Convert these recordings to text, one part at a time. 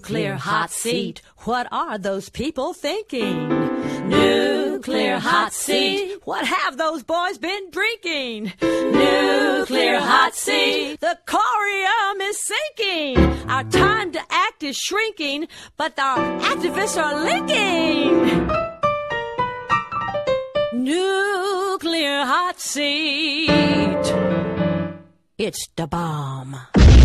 Nuclear hot seat. What are those people thinking? Nuclear hot seat. What have those boys been drinking? Nuclear hot seat. The corium is sinking. Our time to act is shrinking, but our activists are linking. Nuclear hot seat. It's the bomb.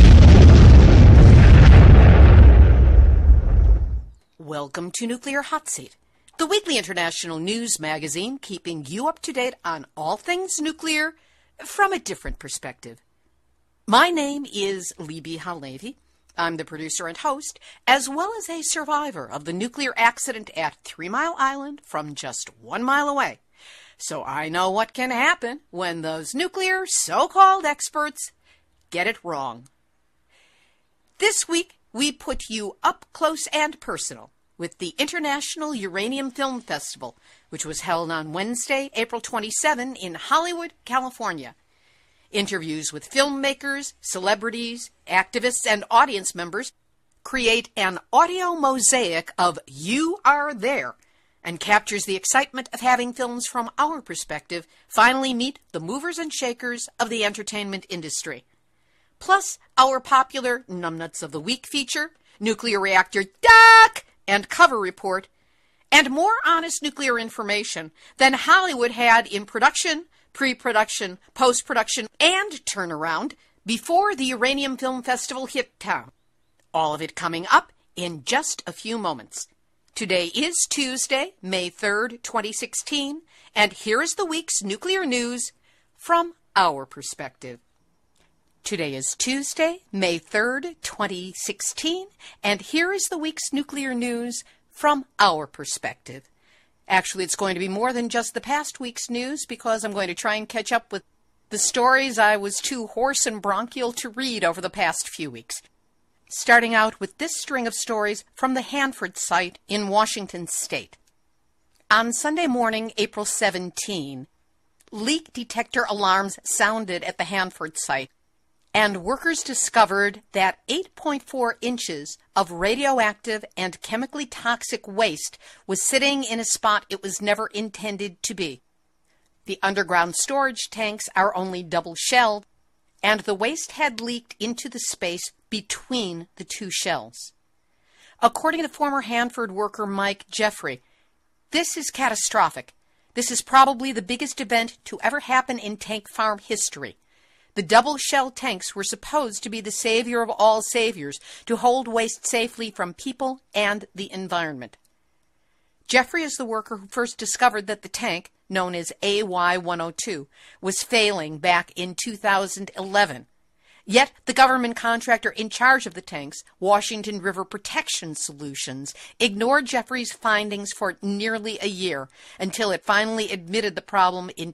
Welcome to Nuclear Hot Seat, the weekly international news magazine keeping you up to date on all things nuclear from a different perspective. My name is Libbe HaLevy. I'm the producer and host, as well as a survivor of the nuclear accident at 3 Mile Island from just 1 mile away. So I know what can happen when those nuclear so-called experts get it wrong. This week, we put you up close and personal with the International Uranium Film Festival, which was held on Wednesday, April 27 in Hollywood, California. Interviews with filmmakers, celebrities, activists, and audience members create an audio mosaic of You Are There and captures the excitement of having films from our perspective finally meet the movers and shakers of the entertainment industry. Plus, our popular Numbnuts of the Week feature, Nuclear Reactor Duck, and cover report, and more honest nuclear information than Hollywood had in production, pre-production, post-production, and turnaround before the Uranium Film Festival hit town. All of it coming up in just a few moments. Today is Tuesday, May 3rd, 2016, and here is the week's nuclear news from our perspective. Today is Tuesday, May 3rd, 2016, and here is the week's nuclear news from our perspective. Actually, it's going to be more than just the past week's news because I'm going to try and catch up with the stories I was too hoarse and bronchial to read over the past few weeks. Starting out with this string of stories from the Hanford site in Washington State. On Sunday morning, April 17, leak detector alarms sounded at the Hanford site, and workers discovered that 8.4 inches of radioactive and chemically toxic waste was sitting in a spot it was never intended to be. The underground storage tanks are only double-shelled, and the waste had leaked into the space between the two shells. According to former Hanford worker Mike Jeffrey, this is catastrophic. This is probably the biggest event to ever happen in tank farm history. The double-shell tanks were supposed to be the savior of all saviors, to hold waste safely from people and the environment. Jeffrey is the worker who first discovered that the tank, known as AY-102, was failing back in 2011. Yet the government contractor in charge of the tanks, Washington River Protection Solutions, ignored Jeffrey's findings for nearly a year until it finally admitted the problem in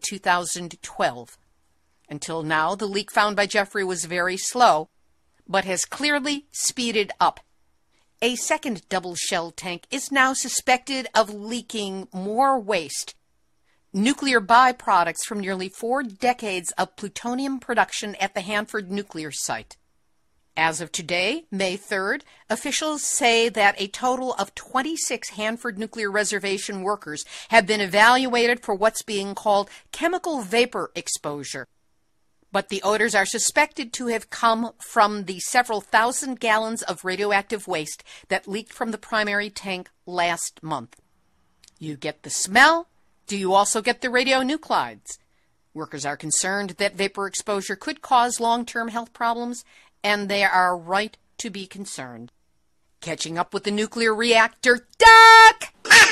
2012. Until now, the leak found by Jeffrey was very slow, but has clearly speeded up. A second double-shell tank is now suspected of leaking more waste, nuclear byproducts from nearly 4 decades of plutonium production at the Hanford nuclear site. As of today, May 3rd, officials say that a total of 26 Hanford Nuclear Reservation workers have been evaluated for what's being called chemical vapor exposure. But the odors are suspected to have come from the several thousand gallons of radioactive waste that leaked from the primary tank last month. You get the smell. Do you also get the radionuclides? Workers are concerned that vapor exposure could cause long-term health problems, and they are right to be concerned. Catching up with the nuclear reactor duck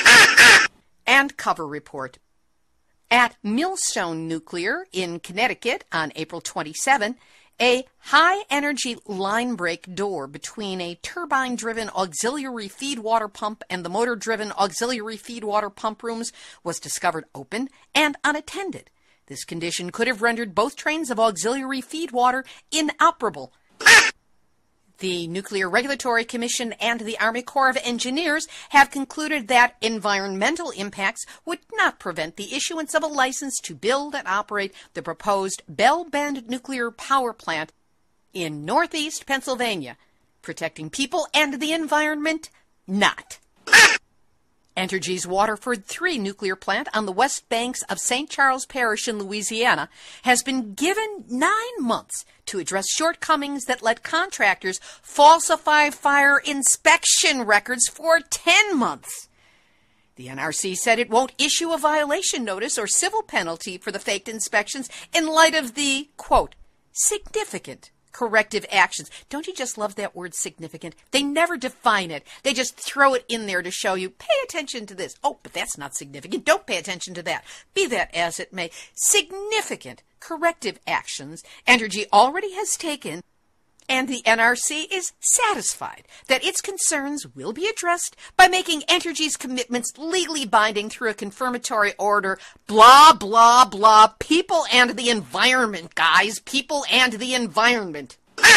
and cover report. At Millstone Nuclear in Connecticut on April 27, a high-energy line break door between a turbine-driven auxiliary feed water pump and the motor-driven auxiliary feed water pump rooms was discovered open and unattended. This condition could have rendered both trains of auxiliary feed water inoperable. The Nuclear Regulatory Commission and the Army Corps of Engineers have concluded that environmental impacts would not prevent the issuance of a license to build and operate the proposed Bell Bend Nuclear Power Plant in northeast Pennsylvania. Protecting people and the environment, not. Entergy's Waterford 3 nuclear plant on the west banks of St. Charles Parish in Louisiana has been given 9 months to address shortcomings that let contractors falsify fire inspection records for 10 months. The NRC said it won't issue a violation notice or civil penalty for the faked inspections in light of the, quote, significant corrective actions. Don't you just love that word significant? They never define it. They just throw it in there to show you, pay attention to this. Oh, but that's not significant. Don't pay attention to that. Be that as it may. Significant corrective actions Entergy already has taken, and the NRC is satisfied that its concerns will be addressed by making Entergy's commitments legally binding through a confirmatory order. Blah, blah, blah. People and the environment, guys. People and the environment.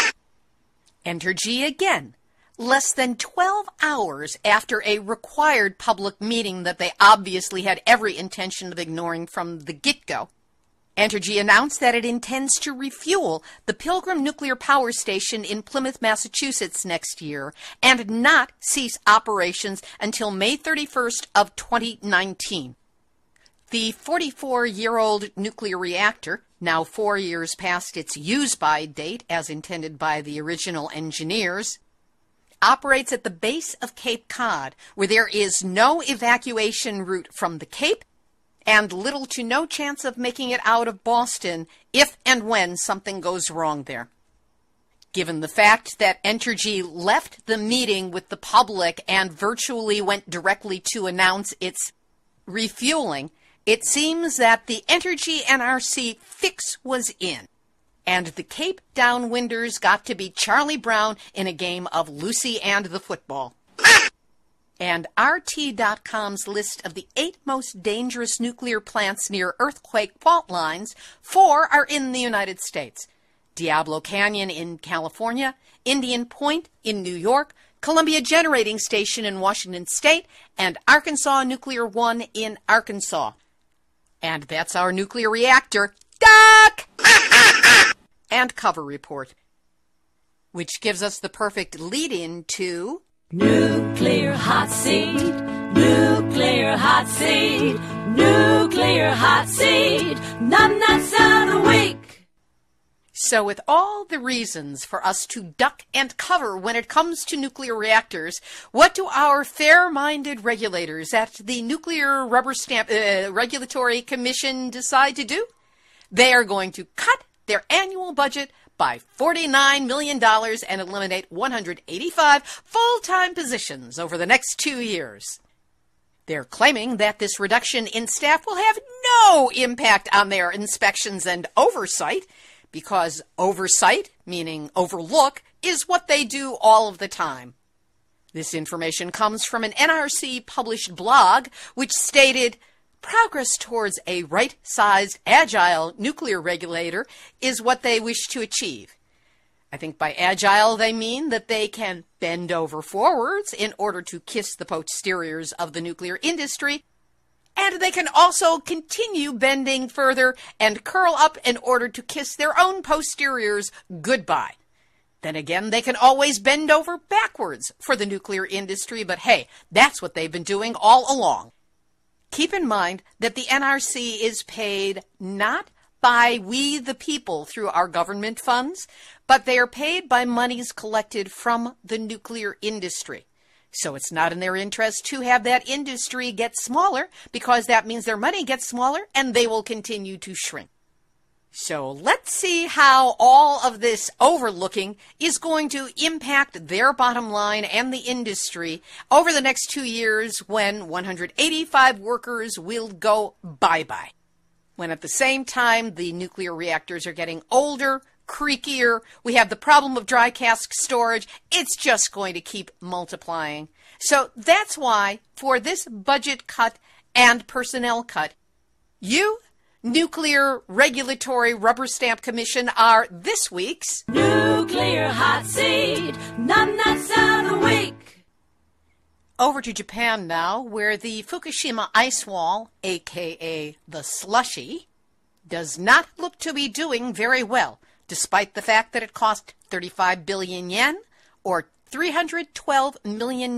Entergy again. Less than 12 hours after a required public meeting that they obviously had every intention of ignoring from the get-go, Entergy announced that it intends to refuel the Pilgrim Nuclear Power Station in Plymouth, Massachusetts next year and not cease operations until May 31st of 2019. The 44-year-old nuclear reactor, now 4 years past its use-by date as intended by the original engineers, operates at the base of Cape Cod, where there is no evacuation route from the Cape and little to no chance of making it out of Boston if and when something goes wrong there. Given the fact that Entergy left the meeting with the public and virtually went directly to announce its refueling, it seems that the Entergy NRC fix was in, and the Cape Downwinders got to be Charlie Brown in a game of Lucy and the football. And RT.com's list of the 8 most dangerous nuclear plants near earthquake fault lines, 4 are in the United States. Diablo Canyon in California, Indian Point in New York, Columbia Generating Station in Washington State, and Arkansas Nuclear 1 in Arkansas. And that's our nuclear reactor, duck, and cover report, which gives us the perfect lead-in to Nuclear hot seat, nuclear hot seat, nuclear hot seat, numbnuts of the week. So with all the reasons for us to duck and cover when it comes to nuclear reactors, what do our fair-minded regulators at the Nuclear Rubber Stamp Regulatory Commission decide to do? They are going to cut their annual budget by $49 million and eliminate 185 full-time positions over the next 2 years. They're claiming that this reduction in staff will have no impact on their inspections and oversight, because oversight, meaning overlook, is what they do all of the time. This information comes from an NRC-published blog which stated, progress towards a right-sized, agile nuclear regulator is what they wish to achieve. I think by agile they mean that they can bend over forwards in order to kiss the posteriors of the nuclear industry, and they can also continue bending further and curl up in order to kiss their own posteriors goodbye. Then again, they can always bend over backwards for the nuclear industry, but hey, that's what they've been doing all along. Keep in mind that the NRC is paid not by we the people through our government funds, but they are paid by monies collected from the nuclear industry. So it's not in their interest to have that industry get smaller, because that means their money gets smaller and they will continue to shrink. So let's see how all of this overlooking is going to impact their bottom line and the industry over the next 2 years, when 185 workers will go bye-bye. When at the same time the nuclear reactors are getting older, creakier, we have the problem of dry cask storage. It's just going to keep multiplying. So that's why for this budget cut and personnel cut, you, Nuclear Regulatory Rubber Stamp Commission, are this week's Nuclear hot seat, numbnuts of the week. Over to Japan now, where the Fukushima ice wall, aka the slushy, does not look to be doing very well, despite the fact that it cost 35 billion yen, or $312 million.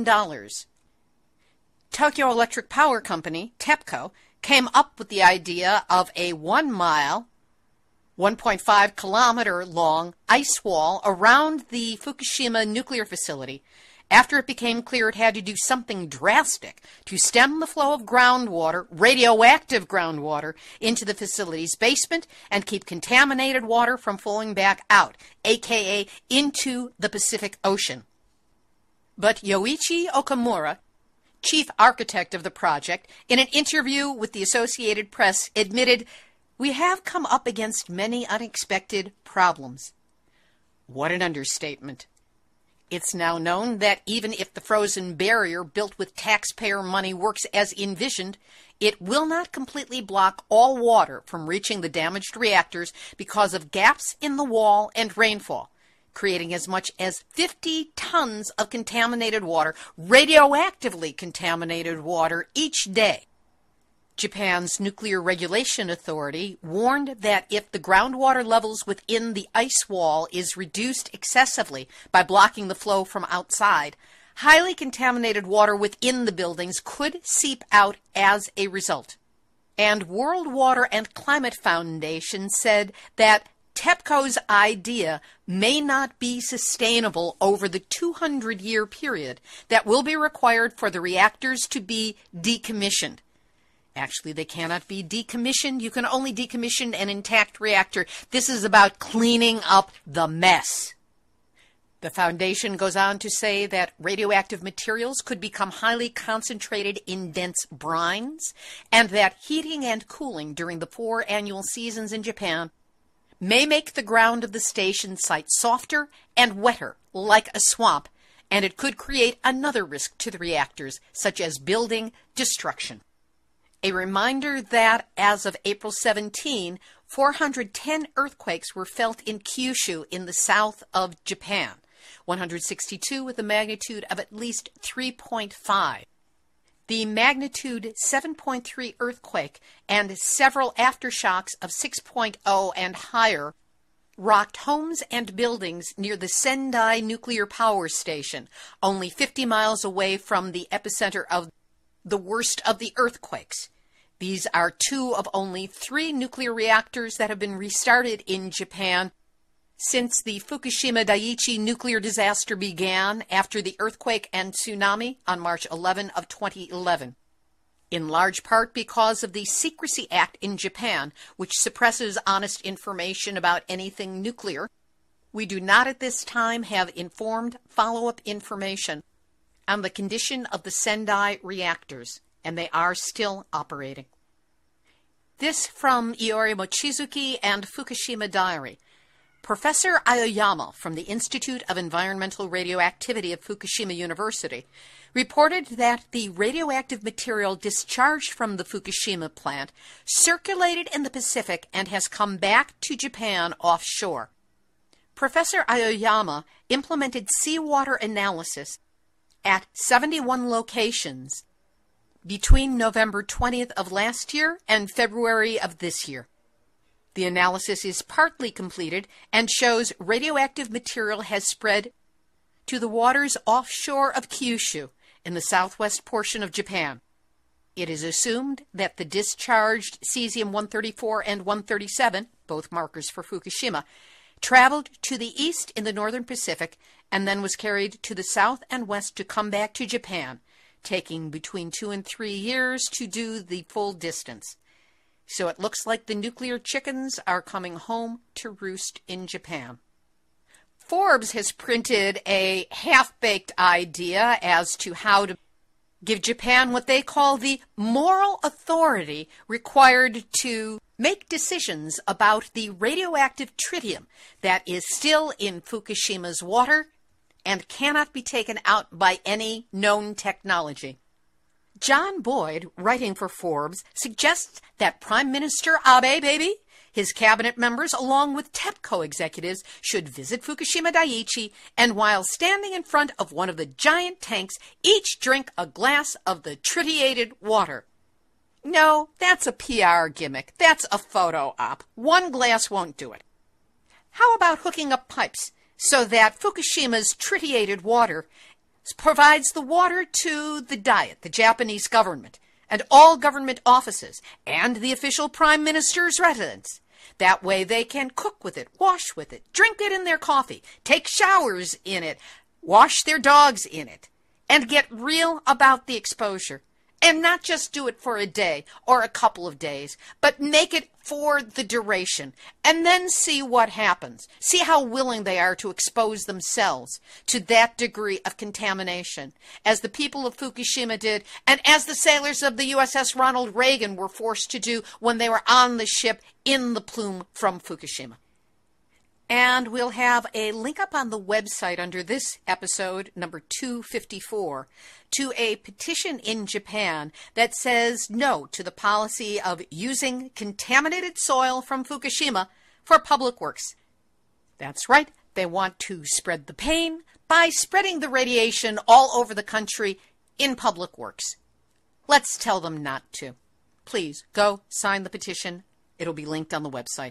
Tokyo Electric Power Company, TEPCO, came up with the idea of a 1 mile, 1.5 kilometer long ice wall around the Fukushima nuclear facility after it became clear it had to do something drastic to stem the flow of groundwater, radioactive groundwater, into the facility's basement and keep contaminated water from flowing back out, aka into the Pacific Ocean. But Yoichi Okamura, chief architect of the project, in an interview with the Associated Press admitted, "We have come up against many unexpected problems." What an understatement. It's now known that even if the frozen barrier built with taxpayer money works as envisioned, it will not completely block all water from reaching the damaged reactors because of gaps in the wall and rainfall, creating as much as 50 tons of contaminated water, radioactively contaminated water, each day. Japan's Nuclear Regulation Authority warned that if the groundwater levels within the ice wall is reduced excessively by blocking the flow from outside, highly contaminated water within the buildings could seep out as a result. And World Water and Climate Foundation said that TEPCO's idea may not be sustainable over the 200-year period that will be required for the reactors to be decommissioned. Actually, they cannot be decommissioned. You can only decommission an intact reactor. This is about cleaning up the mess. The foundation goes on to say that radioactive materials could become highly concentrated in dense brines, and that heating and cooling during the 4 annual seasons in Japan may make the ground of the station site softer and wetter, like a swamp, and it could create another risk to the reactors, such as building destruction. A reminder that as of April 17, 410 earthquakes were felt in Kyushu in the south of Japan, 162 with a magnitude of at least 3.5. The magnitude 7.3 earthquake and several aftershocks of 6.0 and higher rocked homes and buildings near the Sendai nuclear power station, only 50 miles away from the epicenter of the worst of the earthquakes. These are 2 of only 3 nuclear reactors that have been restarted in Japan since the Fukushima Daiichi nuclear disaster began after the earthquake and tsunami on March 11 of 2011. In large part because of the Secrecy Act in Japan, which suppresses honest information about anything nuclear, we do not at this time have informed follow-up information on the condition of the Sendai reactors, and they are still operating. This from Iori Mochizuki and Fukushima Diary. Professor Aoyama from the Institute of Environmental Radioactivity of Fukushima University reported that the radioactive material discharged from the Fukushima plant circulated in the Pacific and has come back to Japan offshore. Professor Aoyama implemented seawater analysis at 71 locations between November 20th of last year and February of this year. The analysis is partly completed and shows radioactive material has spread to the waters offshore of Kyushu in the southwest portion of Japan. It is assumed that the discharged cesium-134 and 137, both markers for Fukushima, traveled to the east in the northern Pacific and then was carried to the south and west to come back to Japan, taking between 2 and 3 years to do the full distance. So it looks like the nuclear chickens are coming home to roost in Japan. Forbes has printed a half-baked idea as to how to give Japan what they call the moral authority required to make decisions about the radioactive tritium that is still in Fukushima's water and cannot be taken out by any known technology. John Boyd, writing for Forbes, suggests that Prime Minister Abe, his cabinet members, along with TEPCO executives, should visit Fukushima Daiichi and while standing in front of one of the giant tanks, each drink a glass of the tritiated water. No, that's a PR gimmick. That's a photo op. One glass won't do it. How about hooking up pipes so that Fukushima's tritiated water provides the water to the Diet, the Japanese government, and all government offices, and the official prime minister's residence. That way they can cook with it, wash with it, drink it in their coffee, take showers in it, wash their dogs in it, and get real about the exposure. And not just do it for a day or a couple of days, but make it for the duration, and then see what happens. See how willing they are to expose themselves to that degree of contamination, as the people of Fukushima did, and as the sailors of the USS Ronald Reagan were forced to do when they were on the ship in the plume from Fukushima. And we'll have a link up on the website under this episode, number 254, to a petition in Japan that says no to the policy of using contaminated soil from Fukushima for public works. That's right, they want to spread the pain by spreading the radiation all over the country in public works. Let's tell them not to. Please go sign the petition. It'll be linked on the website.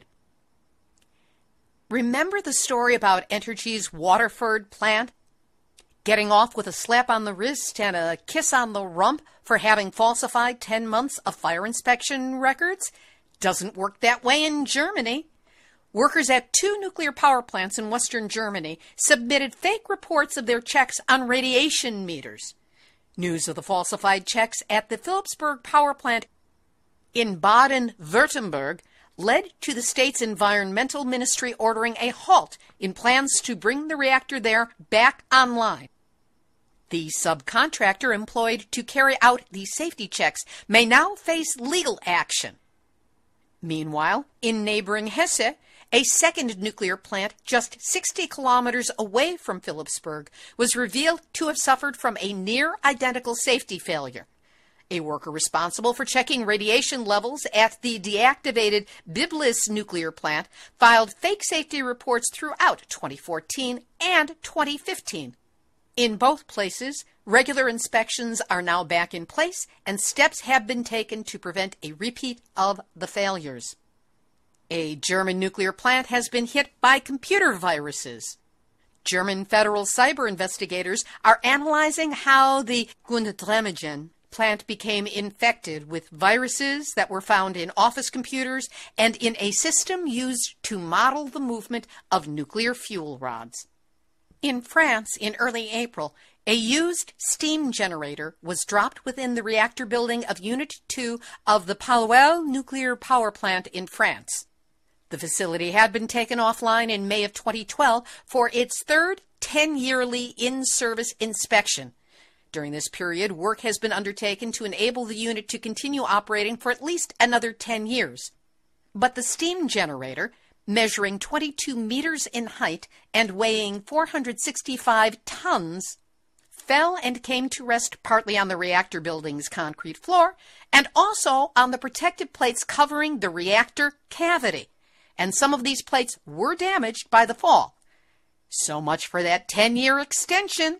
Remember the story about Entergy's Waterford plant? Getting off with a slap on the wrist and a kiss on the rump for having falsified 10 months of fire inspection records? Doesn't work that way in Germany. Workers at 2 nuclear power plants in western Germany submitted fake reports of their checks on radiation meters. News of the falsified checks at the Philipsburg power plant in Baden-Württemberg led to the state's environmental ministry ordering a halt in plans to bring the reactor there back online. The subcontractor employed to carry out the safety checks may now face legal action. Meanwhile, in neighboring Hesse, a second nuclear plant just 60 kilometers away from Philipsburg was revealed to have suffered from a near-identical safety failure. A worker responsible for checking radiation levels at the deactivated Biblis nuclear plant filed fake safety reports throughout 2014 and 2015. In both places, regular inspections are now back in place and steps have been taken to prevent a repeat of the failures. A German nuclear plant has been hit by computer viruses. German federal cyber investigators are analyzing how the Grunddremingen plant became infected with viruses that were found in office computers and in a system used to model the movement of nuclear fuel rods. In France, in early April, a used steam generator was dropped within the reactor building of Unit 2 of the Palluel nuclear power plant in France. The facility had been taken offline in May of 2012 for its third 10-yearly in-service inspection. During this period, work has been undertaken to enable the unit to continue operating for at least another 10 years. But the steam generator, measuring 22 meters in height and weighing 465 tons, fell and came to rest partly on the reactor building's concrete floor and also on the protective plates covering the reactor cavity. And some of these plates were damaged by the fall. So much for that 10-year extension.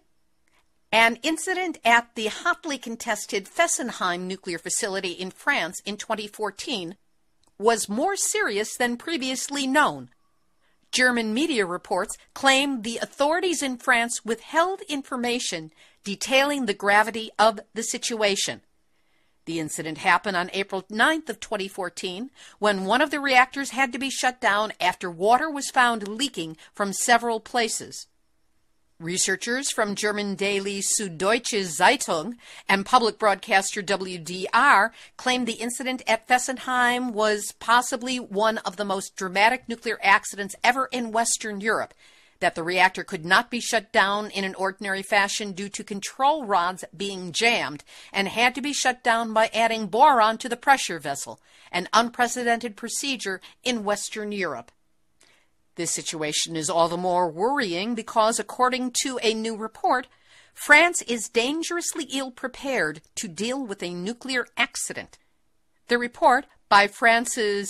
An incident at the hotly contested Fessenheim nuclear facility in France in 2014 was more serious than previously known. German media reports claim the authorities in France withheld information detailing the gravity of the situation. The incident happened on April 9th of 2014 when one of the reactors had to be shut down after water was found leaking from several places. Researchers from German daily Süddeutsche Zeitung and public broadcaster WDR claim the incident at Fessenheim was possibly one of the most dramatic nuclear accidents ever in Western Europe, that the reactor could not be shut down in an ordinary fashion due to control rods being jammed and had to be shut down by adding boron to the pressure vessel, an unprecedented procedure in Western Europe. This situation is all the more worrying because, according to a new report, France is dangerously ill-prepared to deal with a nuclear accident. The report by France's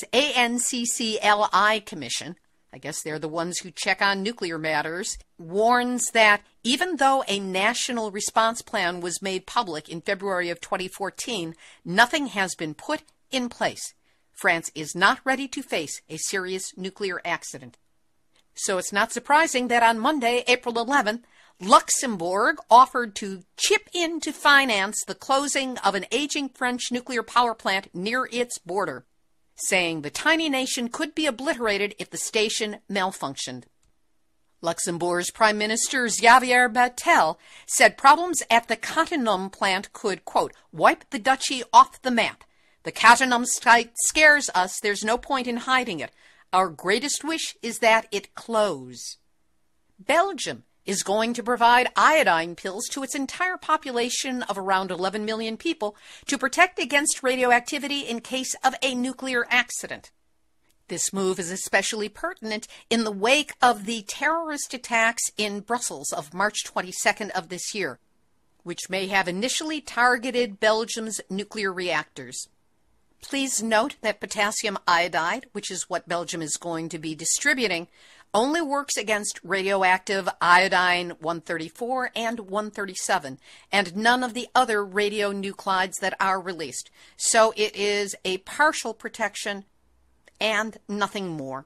ANCCLI Commission, I guess they're the ones who check on nuclear matters, warns that even though a national response plan was made public in February of 2014, nothing has been put in place. France is not ready to face a serious nuclear accident. So it's not surprising that on Monday, April 11th, Luxembourg offered to chip in to finance the closing of an aging French nuclear power plant near its border, saying the tiny nation could be obliterated if the station malfunctioned. Luxembourg's Prime Minister Xavier Bettel said problems at the Cattenom plant could, quote, wipe the duchy off the map. The Cattenom site scares us. There's no point in hiding it. Our greatest wish is that it close. Belgium is going to provide iodine pills to its entire population of around 11 million people to protect against radioactivity in case of a nuclear accident. This move is especially pertinent in the wake of the terrorist attacks in Brussels of March 22nd of this year, which may have initially targeted Belgium's nuclear reactors. Please note that potassium iodide, which is what Belgium is going to be distributing, only works against radioactive iodine-134 and 137, and none of the other radionuclides that are released. So it is a partial protection and nothing more.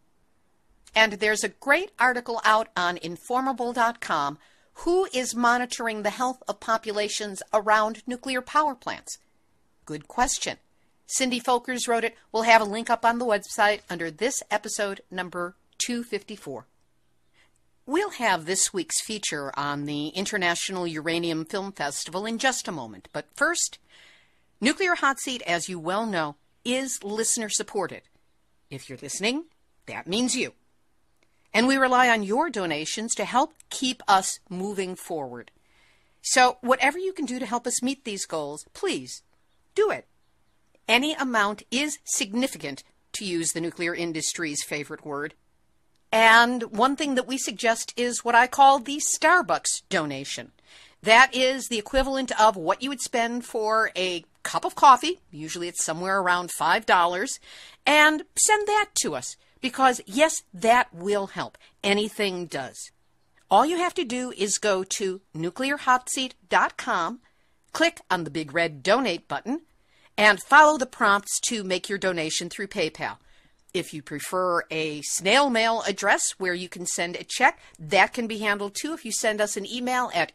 And there's a great article out on Informable.com, Who is monitoring the health of populations around nuclear power plants? Good question. Cindy Folkers wrote it. We'll have a link up on the website under this episode number 254. We'll have this week's feature on the International Uranium Film Festival in just a moment. But first, Nuclear Hot Seat, as you well know, is listener-supported. If you're listening, that means you. And we rely on your donations to help keep us moving forward. So whatever you can do to help us meet these goals, please do it. Any amount is significant, to use the nuclear industry's favorite word. And one thing that we suggest is what I call the Starbucks donation. That is the equivalent of what you would spend for a cup of coffee, usually it's somewhere around $5, and send that to us. Because, yes, that will help. Anything does. All you have to do is go to nuclearhotseat.com, click on the big red donate button, and follow the prompts to make your donation through PayPal. If you prefer a snail mail address where you can send a check, that can be handled too if you send us an email at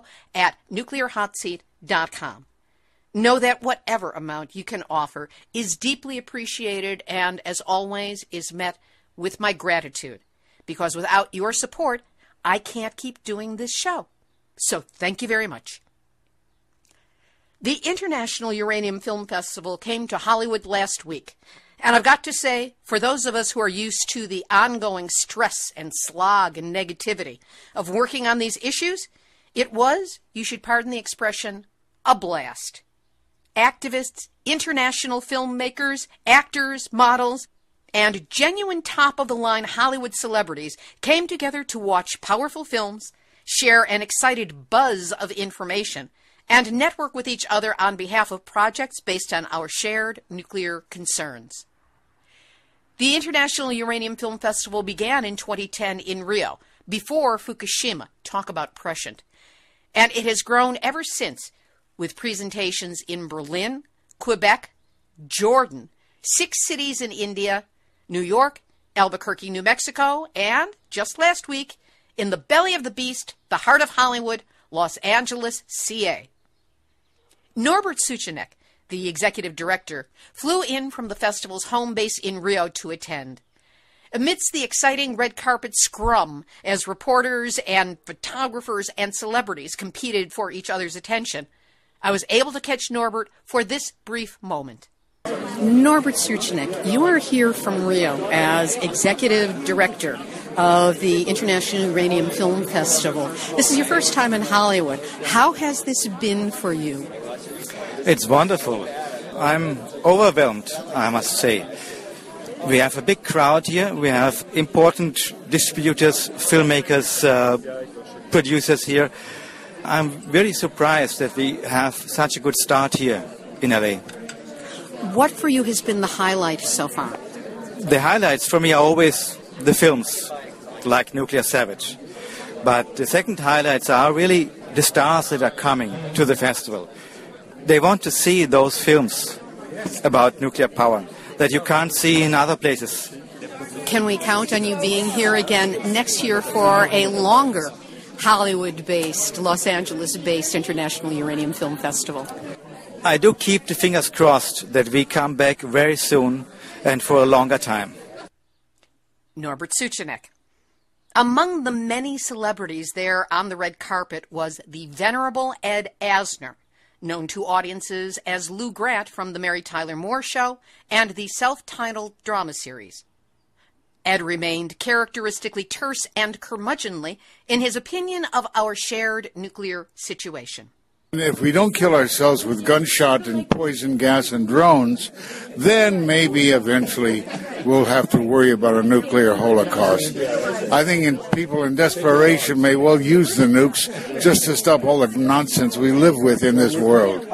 info@nuclearhotseat.com. Know that whatever amount you can offer is deeply appreciated and, as always, is met with my gratitude. Because without your support, I can't keep doing this show. So thank you very much. The International Uranium Film Festival came to Hollywood last week. And I've got to say, for those of us who are used to the ongoing stress and slog and negativity of working on these issues, it was, you should pardon the expression, a blast. Activists, international filmmakers, actors, models, and genuine top-of-the-line Hollywood celebrities came together to watch powerful films, share an excited buzz of information, and network with each other on behalf of projects based on our shared nuclear concerns. The International Uranium Film Festival began in 2010 in Rio, before Fukushima, talk about prescient, and it has grown ever since, with presentations in Berlin, Quebec, Jordan, 6 cities in India, New York, Albuquerque, New Mexico, and, just last week, in the belly of the beast, the heart of Hollywood, Los Angeles, CA. Norbert Suchanek, the executive director, flew in from the festival's home base in Rio to attend. Amidst the exciting red carpet scrum, as reporters and photographers and celebrities competed for each other's attention, I was able to catch Norbert for this brief moment. Norbert Suchanek, you are here from Rio as executive director of the International Uranium Film Festival. This is your first time in Hollywood. How has this been for you? It's wonderful. I'm overwhelmed, I must say. We have a big crowd here. We have important distributors, filmmakers, producers here. I'm very surprised that we have such a good start here in LA. What for you has been the highlight so far? The highlights for me are always the films, like Nuclear Savage. But the second highlights are really the stars that are coming to the festival. They want to see those films about nuclear power that you can't see in other places. Can we count on you being here again next year for a longer Hollywood-based, Los Angeles-based International Uranium Film Festival? I do keep the fingers crossed that we come back very soon and for a longer time. Norbert Suchanek. Among the many celebrities there on the red carpet was the venerable Ed Asner, known to audiences as Lou Grant from The Mary Tyler Moore Show and the self-titled drama series. Ed remained characteristically terse and curmudgeonly in his opinion of our shared nuclear situation. If we don't kill ourselves with gunshot and poison gas and drones, then maybe eventually we'll have to worry about a nuclear holocaust. I think people in desperation may well use the nukes just to stop all the nonsense we live with in this world.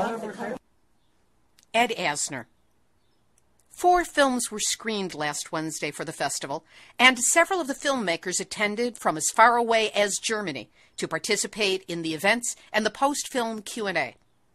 Ed Asner. 4 films were screened last Wednesday for the festival, and several of the filmmakers attended from as far away as Germany to participate in the events and the post-film Q&A.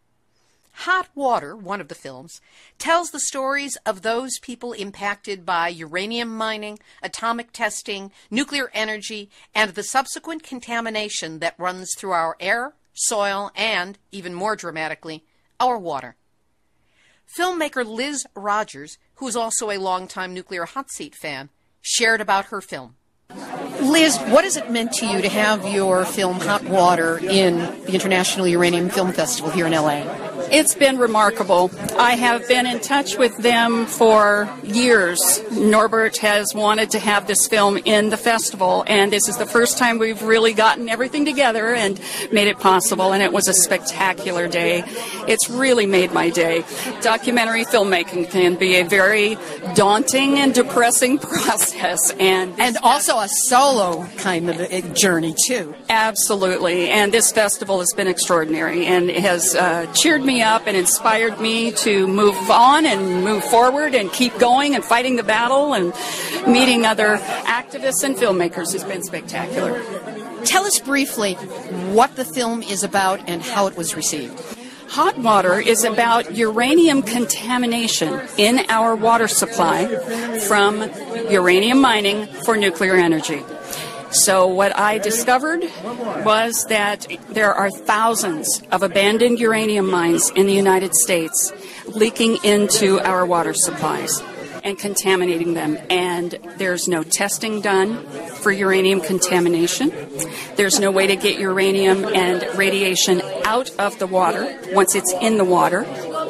Hot Water, one of the films, tells the stories of those people impacted by uranium mining, atomic testing, nuclear energy, and the subsequent contamination that runs through our air, soil, and, even more dramatically, our water. Filmmaker Liz Rogers, who is also a longtime Nuclear Hot Seat fan, shared about her film. Liz, what has it meant to you to have your film Hot Water in the International Uranium Film Festival here in LA? It's been remarkable. I have been in touch with them for years. Norbert has wanted to have this film in the festival, and this is the first time we've really gotten everything together and made it possible, and it was a spectacular day. It's really made my day. Documentary filmmaking can be a very daunting and depressing process. And also a solo kind of a journey, too. Absolutely. And this festival has been extraordinary and has cheered me up and inspired me to move on and move forward and keep going and fighting the battle, and meeting other activists and filmmakers has been spectacular. Tell us briefly what the film is about and how it was received. Hot Water is about uranium contamination in our water supply from uranium mining for nuclear energy. So what I discovered was that there are thousands of abandoned uranium mines in the United States leaking into our water supplies and contaminating them. And there's no testing done for uranium contamination. There's no way to get uranium and radiation out of the water once it's in the water.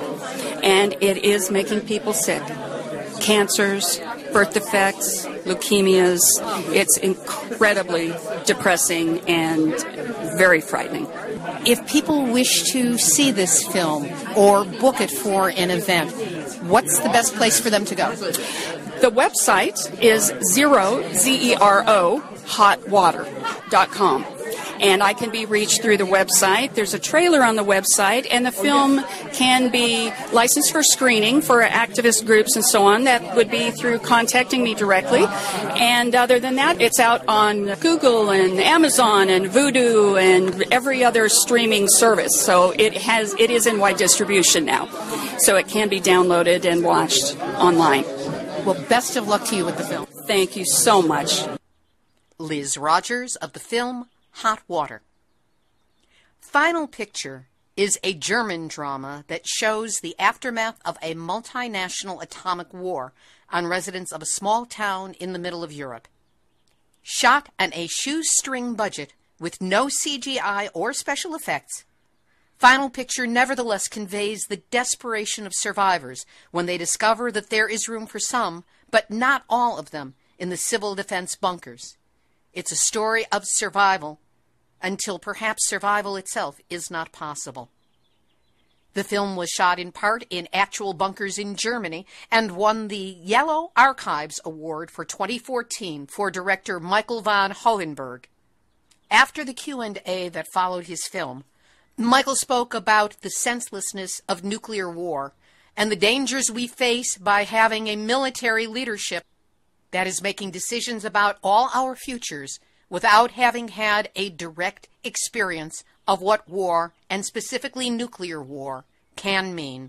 And it is making people sick. Cancers, birth defects, leukemias. It's incredibly depressing and very frightening. If people wish to see this film or book it for an event, what's the best place for them to go? The website is hotwater.com. And I can be reached through the website. There's a trailer on the website, and the film can be licensed for screening for activist groups and so on. That would be through contacting me directly. And other than that, it's out on Google and Amazon and Vudu and every other streaming service. So it is in wide distribution now. So it can be downloaded and watched online. Well, best of luck to you with the film. Thank you so much. Liz Rogers of the film Hot Water. Final Picture is a German drama that shows the aftermath of a multinational atomic war on residents of a small town in the middle of Europe. Shot on a shoestring budget with no CGI or special effects, Final Picture nevertheless conveys the desperation of survivors when they discover that there is room for some, but not all of them, in the civil defense bunkers. It's a story of survival until perhaps survival itself is not possible. The film was shot in part in actual bunkers in Germany and won the Yellow Archives Award for 2014 for director Michael van Hohenberg. After the Q&A that followed his film, Michael spoke about the senselessness of nuclear war and the dangers we face by having a military leadership that is making decisions about all our futures without having had a direct experience of what war, and specifically nuclear war, can mean.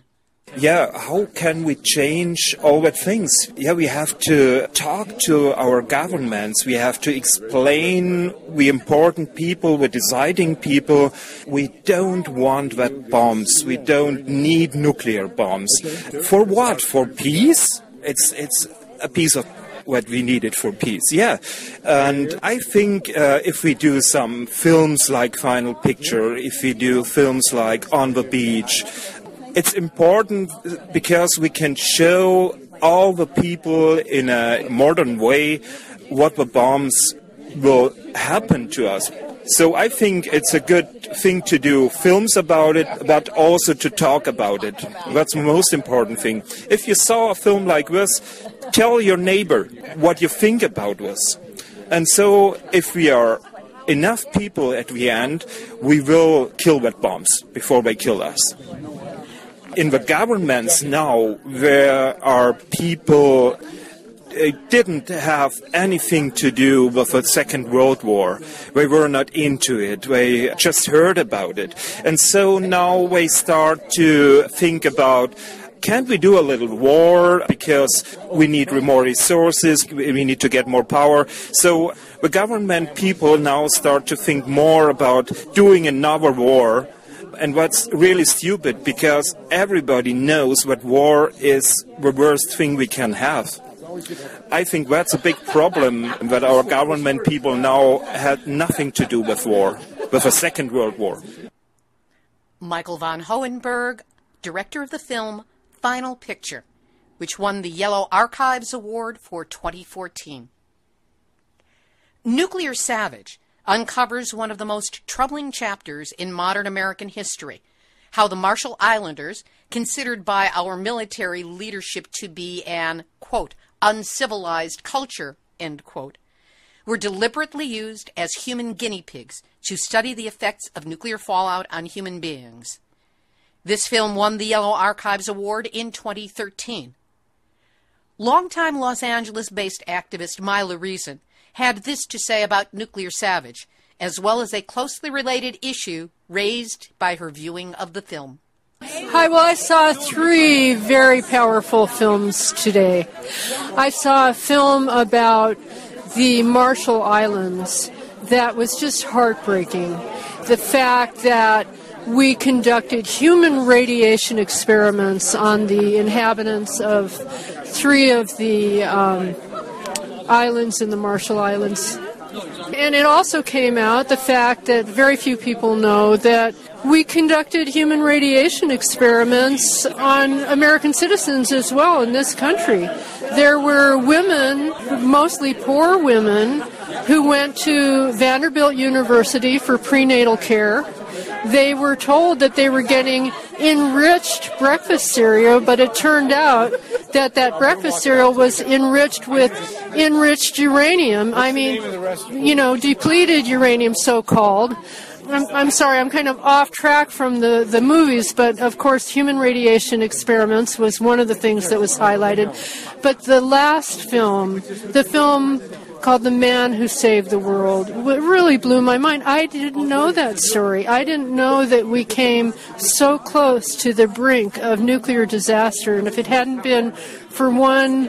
Yeah, how can we change all the things? Yeah, we have to talk to our governments. We have to explain the important people, the deciding people. We don't want that bombs. We don't need nuclear bombs. For what? For peace? It's a piece of what we needed for peace, yeah. And I think if we do some films like Final Picture, if we do films like On the Beach, it's important because we can show all the people in a modern way what the bombs will happen to us. So I think it's a good thing to do films about it, but also to talk about it. That's the most important thing. If you saw a film like this, tell your neighbor what you think about this. And so if we are enough people at the end, we will kill that bombs before they kill us. In the governments now, there are people didn't have anything to do with the Second World War. They were not into it. They just heard about it. And so now they start to think about, can't we do a little war because we need more resources, we need to get more power. So the government people now start to think more about doing another war. And that's really stupid because everybody knows that war is the worst thing we can have. I think that's a big problem, that our government people now had nothing to do with war, with the Second World War. Michael von Hohenberg, director of the film Final Picture, which won the Yellow Archives Award for 2014. Nuclear Savage uncovers one of the most troubling chapters in modern American history, how the Marshall Islanders, considered by our military leadership to be an, quote, uncivilized culture, end quote, were deliberately used as human guinea pigs to study the effects of nuclear fallout on human beings. This film won the Yellow Archives Award in 2013. Longtime Los Angeles-based activist Myla Reason had this to say about Nuclear Savage, as well as a closely related issue raised by her viewing of the film. Hi, well, I saw 3 very powerful films today. I saw a film about the Marshall Islands that was just heartbreaking. The fact that we conducted human radiation experiments on the inhabitants of 3 of the islands in the Marshall Islands. And it also came out, the fact that very few people know, that we conducted human radiation experiments on American citizens as well in this country. There were women, mostly poor women, who went to Vanderbilt University for prenatal care. They were told that they were getting enriched breakfast cereal, but it turned out that that breakfast cereal was enriched with enriched uranium. I mean, depleted uranium, so-called. I'm sorry, I'm kind of off track from the movies, but of course human radiation experiments was one of the things that was highlighted. But the last film, the film called The Man Who Saved the World, really blew my mind. I didn't know that story. I didn't know that we came so close to the brink of nuclear disaster, and if it hadn't been for one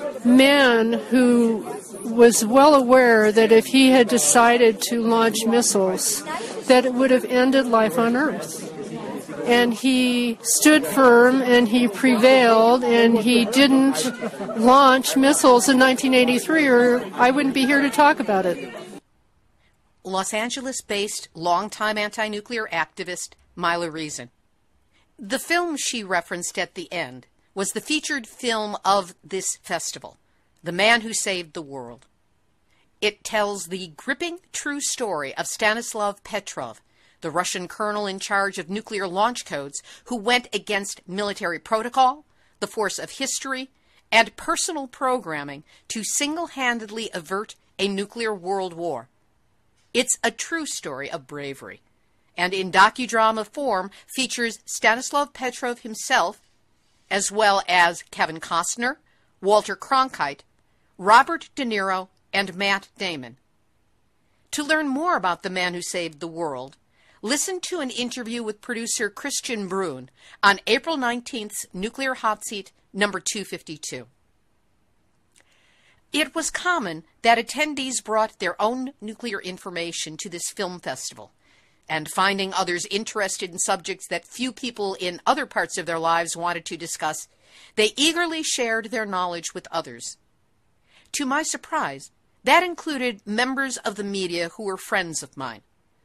man who was well aware that if he had decided to launch missiles, that it would have ended life on Earth. And he stood firm and he prevailed and he didn't launch missiles in 1983 or I wouldn't be here to talk about it. Los Angeles-based longtime anti-nuclear activist Myla Reason. The film she referenced at the end was the featured film of this festival, The Man Who Saved the World. It tells the gripping true story of Stanislav Petrov, the Russian colonel in charge of nuclear launch codes who went against military protocol, the force of history, and personal programming to single-handedly avert a nuclear world war. It's a true story of bravery, and in docudrama form features Stanislav Petrov himself, as well as Kevin Costner, Walter Cronkite, Robert De Niro, and Matt Damon. To learn more about The Man Who Saved the World, Listen to an interview with producer Christian Brun on April 19th's Nuclear Hot Seat number 252. It was common that attendees brought their own nuclear information to this film festival, and finding others interested in subjects that few people in other parts of their lives wanted to discuss, they eagerly shared their knowledge with others. To my surprise, that included members of the media who were friends of mine.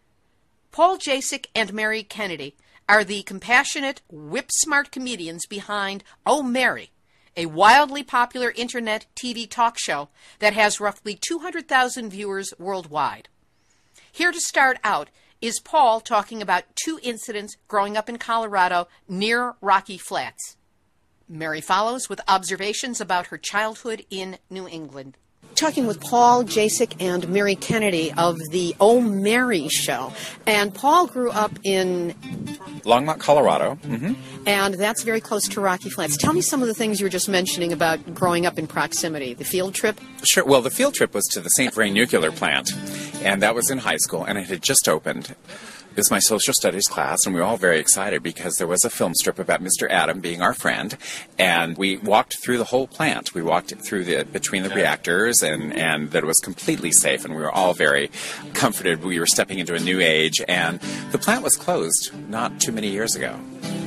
Paul Jasek and Mary Kennedy are the compassionate, whip-smart comedians behind Oh, Mary, a wildly popular internet TV talk show that has roughly 200,000 viewers worldwide. Here to start out is Paul talking about 2 incidents growing up in Colorado near Rocky Flats. Mary follows with observations about her childhood in New England. Talking with Paul Jasek and Mary Kennedy of the Oh, Mary show. And Paul grew up in Longmont, Colorado. And that's very close to Rocky Flats. Tell me some of the things you were just mentioning about growing up in proximity. The field trip? Sure. Well, the field trip was to the St. Vrain nuclear plant, and that was in high school, and it had just opened. It was my social studies class, and we were all very excited because there was a film strip about Mr. Adam being our friend, and we walked through the whole plant. We walked through between the reactors, and that it was completely safe, and we were all very comforted. We were stepping into a new age, and the plant was closed not too many years ago.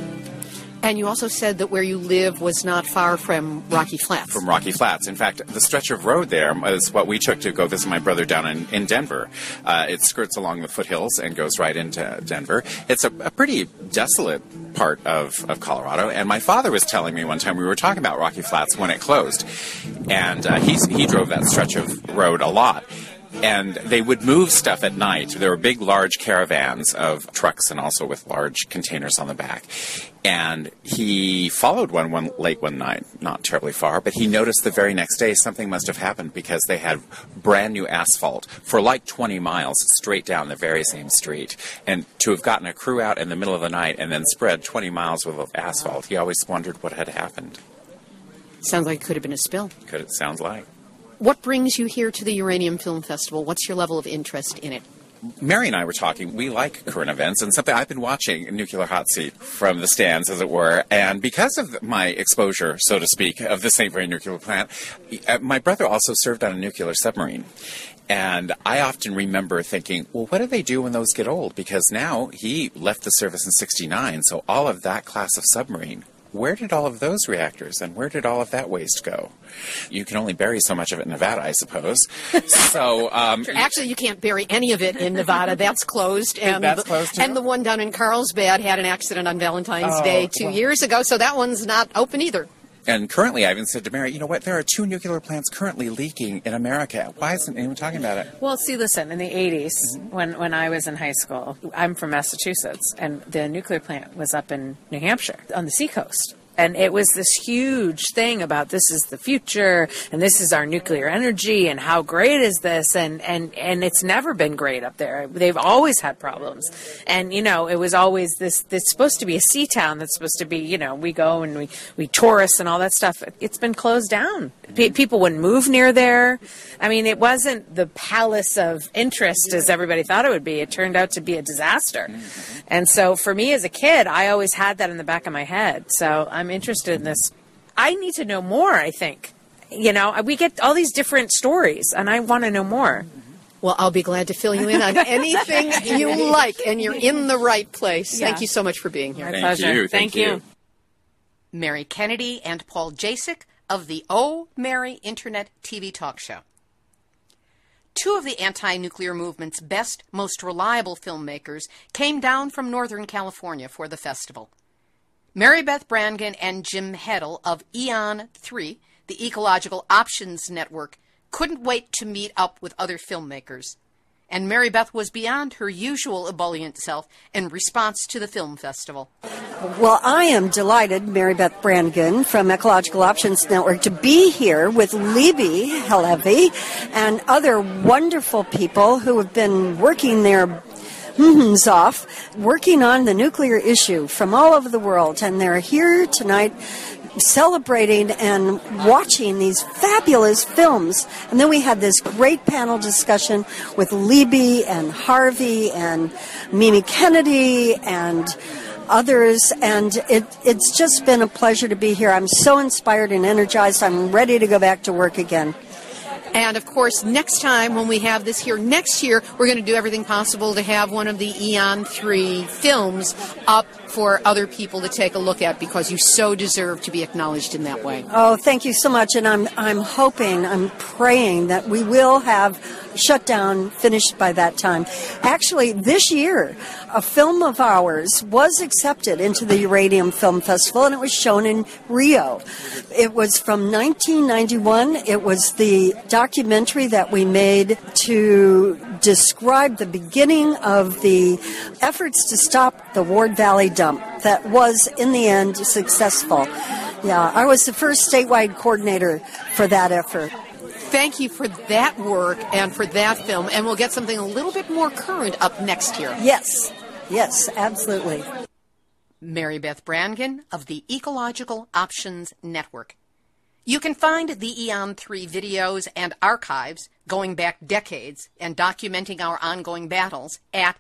And you also said that where you live was not far from Rocky Flats. From Rocky Flats. In fact, the stretch of road there is what we took to go visit my brother down in Denver. It skirts along the foothills and goes right into Denver. It's a pretty desolate part of Colorado. And my father was telling me one time, we were talking about Rocky Flats when it closed. And he drove that stretch of road a lot. And they would move stuff at night. There were big, large caravans of trucks and also with large containers on the back. And he followed one late one night, not terribly far, but he noticed the very next day something must have happened because they had brand new asphalt for like 20 miles straight down the very same street. And to have gotten a crew out in the middle of the night and then spread 20 miles worth of asphalt, he always wondered what had happened. Sounds like it could have been a spill. Sounds like. What brings you here to the Uranium Film Festival? What's your level of interest in it? Mary and I were talking. We like current events, and something I've been watching Nuclear Hot Seat from the stands, as it were. And because of my exposure, so to speak, of the St. Vrain nuclear plant, my brother also served on a nuclear submarine. And I often remember thinking, well, what do they do when those get old? Because now he left the service in '69, so all of that class of submarine, where did all of those reactors and where did all of that waste go? You can only bury so much of it in Nevada, I suppose. So actually, you can't bury any of it in Nevada. That's closed. And that's closed too? And the one down in Carlsbad had an accident on Valentine's Day 2 years ago, so that one's not open either. And currently, I even said to Mary, you know what, there are 2 nuclear plants currently leaking in America. Why isn't anyone talking about it? Well, see, listen, in the 80s, when I was in high school, I'm from Massachusetts, and the nuclear plant was up in New Hampshire on the seacoast. And it was this huge thing about this is the future and this is our nuclear energy and how great is this? And it's never been great up there. They've always had problems. And, it was always this supposed to be a sea town that's supposed to be, we go and we tourist and all that stuff. It's been closed down. People wouldn't move near there. I mean, it wasn't the palace of interest as everybody thought it would be. It turned out to be a disaster. And so for me as a kid, I always had that in the back of my head. So I'm interested in this. I need to know more, I think. We get all these different stories, and I want to know more. Well, I'll be glad to fill you in on anything you like, and you're in the right place. Yeah. Thank you so much for being here. My pleasure. Thank you. Mary Kennedy and Paul Jasek of the Oh, Mary Internet TV talk show. 2 of the anti-nuclear movement's best, most reliable filmmakers came down from Northern California for the festival. Mary Beth Brannigan and Jim Heddle of EON 3, the Ecological Options Network, couldn't wait to meet up with other filmmakers. And Mary Beth was beyond her usual ebullient self in response to the film festival. Well, I am delighted, Mary Beth Brannigan from Ecological Options Network, to be here with Libby Halevi and other wonderful people who have been working their off, working on the nuclear issue from all over the world. And they're here tonight celebrating and watching these fabulous films. And then we had this great panel discussion with Libby and Harvey and Mimi Kennedy and others, and it's just been a pleasure to be here. I'm so inspired and energized. I'm ready to go back to work again. And, of course, next time when we have this here next year, we're going to do everything possible to have one of the Eon 3 films up for other people to take a look at, because you so deserve to be acknowledged in that way. Oh, thank you so much. And I'm hoping, I'm praying that we will have Shutdown finished by that time. Actually, this year, a film of ours was accepted into the Uranium Film Festival, and it was shown in Rio. It was from 1991. It was the documentary that we made to describe the beginning of the efforts to stop the Ward Valley dump that was, in the end, successful. Yeah, I was the first statewide coordinator for that effort. Thank you for that work and for that film, and we'll get something a little bit more current up next year. Yes, absolutely. Mary Beth Brannigan of the Ecological Options Network. You can find the Eon 3 videos and archives going back decades and documenting our ongoing battles at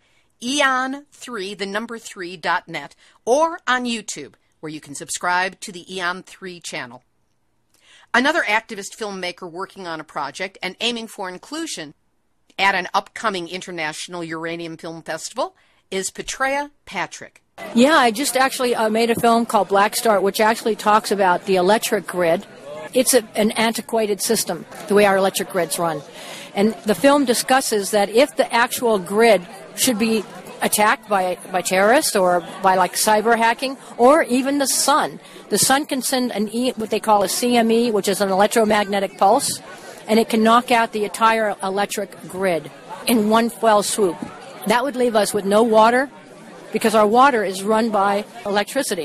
eon3.net or on YouTube, where you can subscribe to the Eon 3 channel. Another activist filmmaker working on a project and aiming for inclusion at an upcoming International Uranium Film Festival is Petrea Patrick. Yeah, I just actually made a film called Black Start, which actually talks about the electric grid. It's an antiquated system, the way our electric grids run. And the film discusses that if the actual grid should be attacked by terrorists or by like cyber hacking, or even the sun can send what they call a CME, which is an electromagnetic pulse, and it can knock out the entire electric grid in one fell swoop. That would leave us with no water, because our water is run by electricity.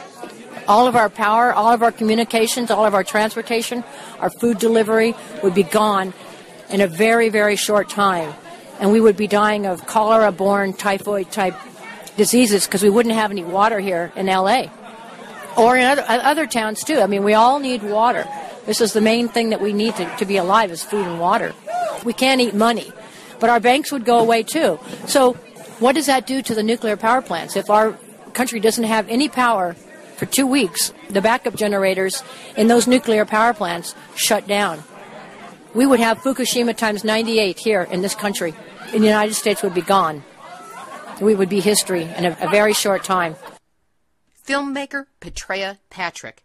All of our power, all of our communications, all of our transportation, our food delivery would be gone in a very, very short time. And we would be dying of cholera-borne typhoid-type diseases because we wouldn't have any water here in L.A. or in other towns, too. I mean, we all need water. This is the main thing that we need to be alive, is food and water. We can't eat money, but our banks would go away, too. So what does that do to the nuclear power plants? If our country doesn't have any power for 2 weeks, the backup generators in those nuclear power plants shut down. We would have Fukushima times 98 here in this country. In the United States would be gone. We would be history in a very short time. Filmmaker Petrea Patrick.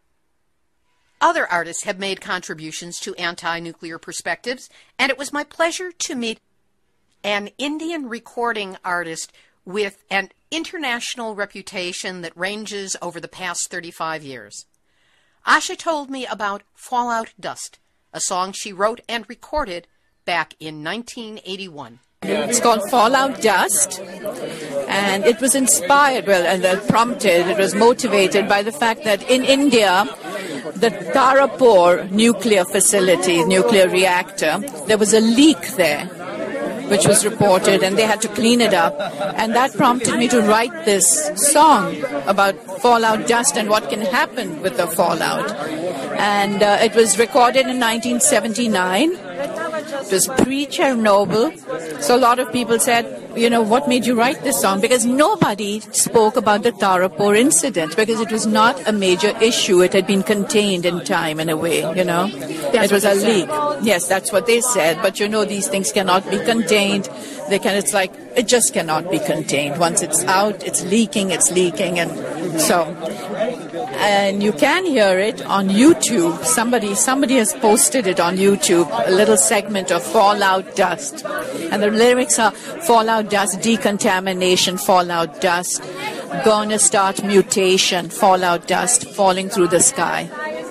Other artists have made contributions to anti-nuclear perspectives, and it was my pleasure to meet an Indian recording artist with an international reputation that ranges over the past 35 years. Asha told me about Fallout Dust, a song she wrote and recorded back in 1981. It's called Fallout Dust, and it was inspired, it was motivated by the fact that in India, the Tarapur nuclear facility, nuclear reactor, there was a leak there, which was reported, and they had to clean it up. And that prompted me to write this song about fallout dust and what can happen with the fallout. And it was recorded in 1979. It was pre-Chernobyl. So a lot of people said, what made you write this song? Because nobody spoke about the Tarapur incident, because it was not a major issue. It had been contained in time, in a way, It was a leak. Yes, that's what they said. But, these things cannot be contained. It just cannot be contained. Once it's out, it's leaking. And so... And you can hear it on YouTube. Somebody has posted it on YouTube, a little segment of Fallout Dust. And the lyrics are fallout dust, decontamination, fallout dust, gonna start mutation, fallout dust, falling through the sky.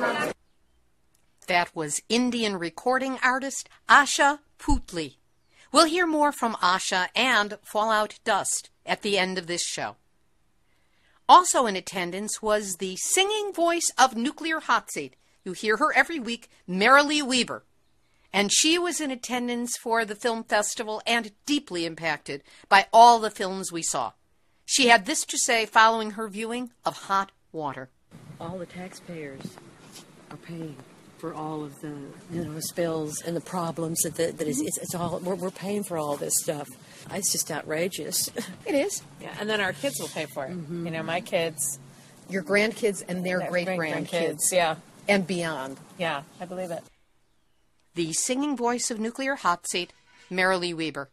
That was Indian recording artist Asha Putli. We'll hear more from Asha and Fallout Dust at the end of this show. Also in attendance was the singing voice of Nuclear Hot Seat. You hear her every week, Marilee Weaver. And she was in attendance for the film festival and deeply impacted by all the films we saw. She had this to say following her viewing of Hot Water. all the taxpayers are paying for all of the spills and the problems it's all we're paying for all this stuff. It's just outrageous. It is. Yeah, and then our kids will pay for it. Mm-hmm. My kids, your grandkids, and their great-grandkids. Yeah, and beyond. Yeah, I believe it. The singing voice of Nuclear Hot Seat, Marilee Weber.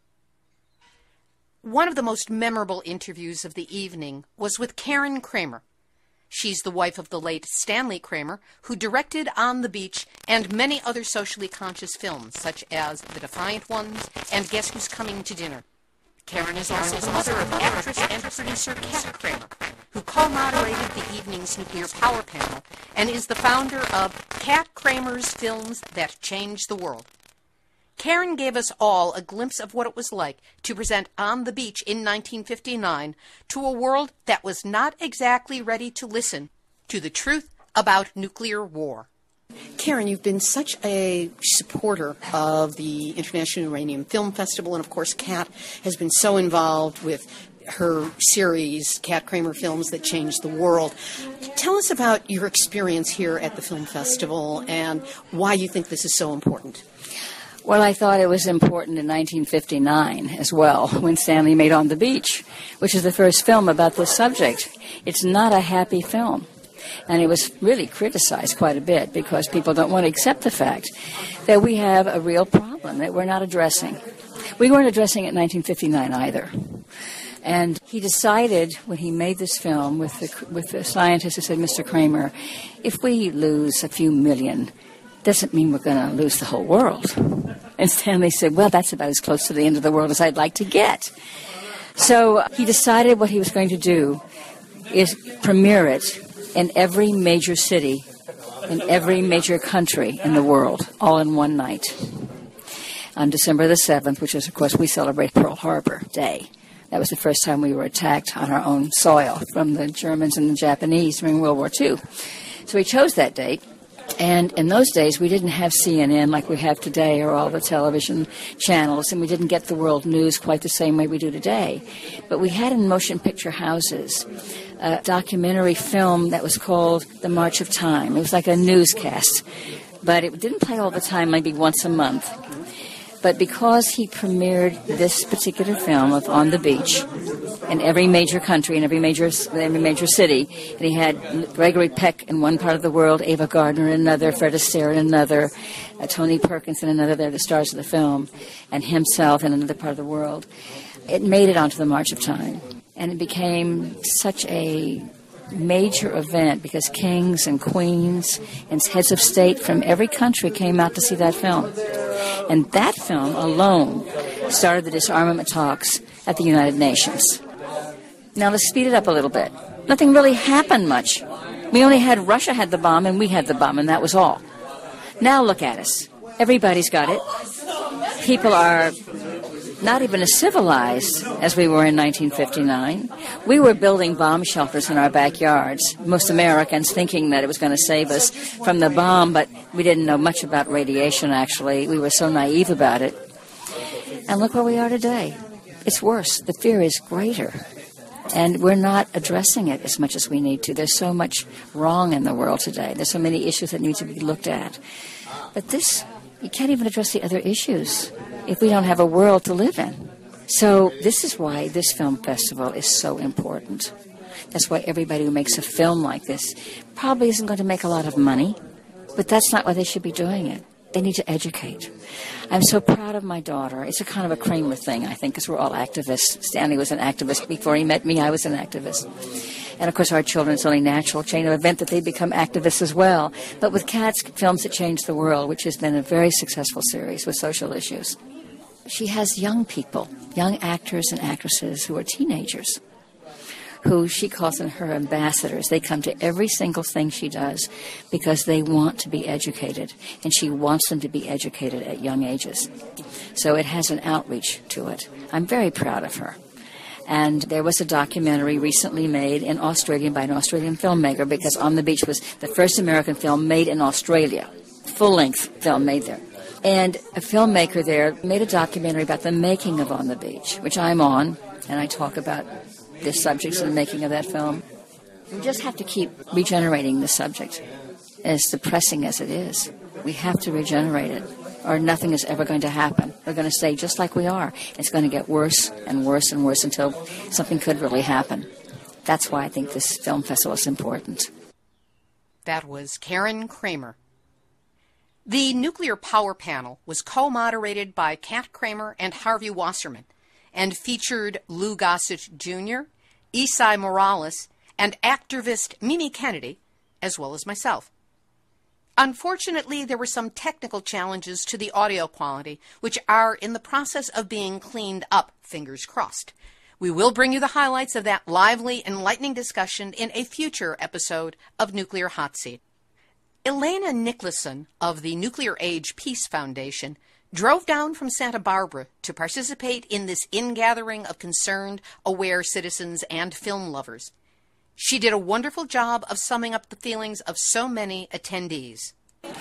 One of the most memorable interviews of the evening was with Karen Kramer. She's the wife of the late Stanley Kramer, who directed On the Beach and many other socially conscious films, such as The Defiant Ones and Guess Who's Coming to Dinner. Karen is also the mother of actress and producer Kat Kramer, who co-moderated the evening's nuclear power panel and is the founder of Kat Kramer's Films That Changed the World. Karen gave us all a glimpse of what it was like to present On the Beach in 1959 to a world that was not exactly ready to listen to the truth about nuclear war. Karen, you've been such a supporter of the International Uranium Film Festival, and of course Kat has been so involved with her series, Kat Kramer Films That Changed the World. Tell us about your experience here at the film festival and why you think this is so important. Well, I thought it was important in 1959 as well, when Stanley made On the Beach, which is the first film about this subject. It's not a happy film, and it was really criticized quite a bit because people don't want to accept the fact that we have a real problem that we're not addressing. We weren't addressing it in 1959 either. And he decided when he made this film with the scientist who said, Mr. Kramer, if we lose a few million, doesn't mean we're going to lose the whole world. And Stanley said, well, that's about as close to the end of the world as I'd like to get. So he decided what he was going to do is premiere it in every major city, in every major country in the world, all in one night. On December the 7th, which is, of course, we celebrate Pearl Harbor Day. That was the first time we were attacked on our own soil from the Germans and the Japanese during World War II. So he chose that date. And in those days, we didn't have CNN like we have today or all the television channels, and we didn't get the world news quite the same way we do today. But we had in motion picture houses a documentary film that was called The March of Time. It was like a newscast, but it didn't play all the time, maybe once a month. But because he premiered this particular film of On the Beach in every major country, in every major city, and he had Gregory Peck in one part of the world, Ava Gardner in another, Fred Astaire in another, Tony Perkins in another, they're the stars of the film, and himself in another part of the world, it made it onto the March of Time. And it became such a major event because kings and queens and heads of state from every country came out to see that film. And that film alone started the disarmament talks at the United Nations. Now let's speed it up a little bit. Nothing really happened much. We only had Russia had the bomb and we had the bomb, and that was all. Now look at us. Everybody's got it. People are not even as civilized as we were in 1959. We were building bomb shelters in our backyards, most Americans thinking that it was going to save us from the bomb, but we didn't know much about radiation, actually. We were so naive about it. And look where we are today. It's worse. The fear is greater. And we're not addressing it as much as we need to. There's so much wrong in the world today. There's so many issues that need to be looked at. But this, you can't even address the other issues if we don't have a world to live in. So this is why this film festival is so important. That's why everybody who makes a film like this probably isn't going to make a lot of money, but that's not why they should be doing it. They need to educate. I'm so proud of my daughter. It's a kind of a Kramer thing, I think, because we're all activists. Stanley was an activist. Before he met me, I was an activist. And, of course, our children, it's only natural chain of event that they become activists as well. But with Kat's Films That Changed the World, which has been a very successful series with social issues, she has young people, young actors and actresses who are teenagers, who she calls them her ambassadors. They come to every single thing she does because they want to be educated, and she wants them to be educated at young ages. So it has an outreach to it. I'm very proud of her. And there was a documentary recently made in Australia by an Australian filmmaker, because On the Beach was the first American film made in Australia, full-length film made there. And a filmmaker there made a documentary about the making of On the Beach, which I'm on, and I talk about the subjects and the making of that film. We just have to keep regenerating the subject, as depressing as it is. We have to regenerate it, or nothing is ever going to happen. We're going to stay just like we are. It's going to get worse and worse and worse until something could really happen. That's why I think this film festival is important. That was Karen Kramer. The Nuclear Power Panel was co-moderated by Kat Kramer and Harvey Wasserman and featured Lou Gossett Jr., Esai Morales, and activist Mimi Kennedy, as well as myself. Unfortunately, there were some technical challenges to the audio quality, which are in the process of being cleaned up, fingers crossed. We will bring you the highlights of that lively, enlightening discussion in a future episode of Nuclear Hot Seat. Elena Nicholson of the Nuclear Age Peace Foundation drove down from Santa Barbara to participate in this ingathering of concerned, aware citizens and film lovers. She did a wonderful job of summing up the feelings of so many attendees.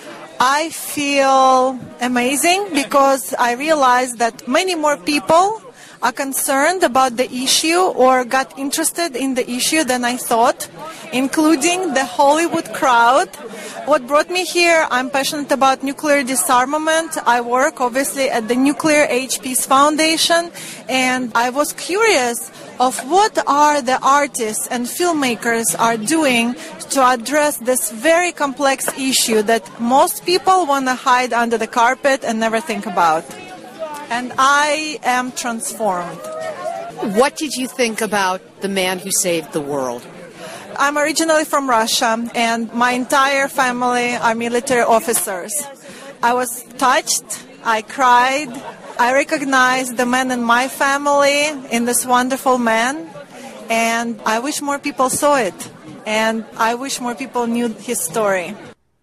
I feel amazing because I realize that many more people are concerned about the issue or got interested in the issue than I thought, including the Hollywood crowd. What brought me here, I'm passionate about nuclear disarmament. I work obviously at the Nuclear Age Peace Foundation, and I was curious of what are the artists and filmmakers are doing to address this very complex issue that most people want to hide under the carpet and never think about. And I am transformed. What did you think about The Man Who Saved the World? I'm originally from Russia, and my entire family are military officers. I was touched, I cried, I recognized the man in my family in this wonderful man, and I wish more people saw it, and I wish more people knew his story.